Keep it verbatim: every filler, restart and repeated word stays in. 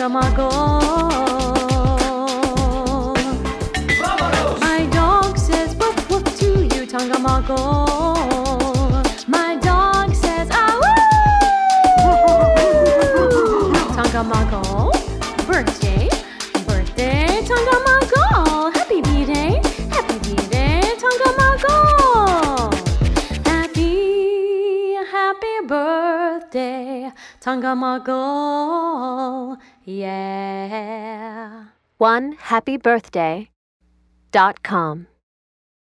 Tangamago. My dog says woof woof to you, Tangamago. My dog says ah woo. Tangamago, birthday, birthday, Tangamago. Happy B-Day, happy B-Day, Tangamago. Happy, happy birthday, Tangamago. Yeah. one happy birthday dot com